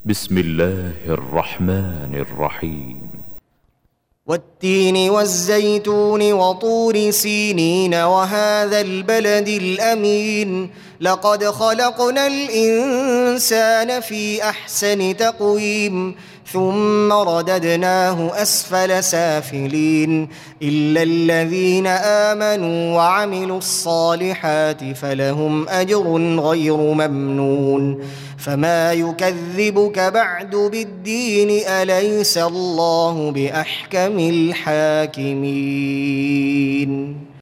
بسم الله الرحمن الرحيم. والتين والزيتون وطور سينين وهذا البلد الأمين لقد خلقنا الإنسان في أحسن تقويم ثم رددناه أسفل سافلين إلا الذين آمنوا وعملوا الصالحات فلهم أجر غير ممنون فما يكذبك بعد بالدين أليس الله بأحكم الحاكمين.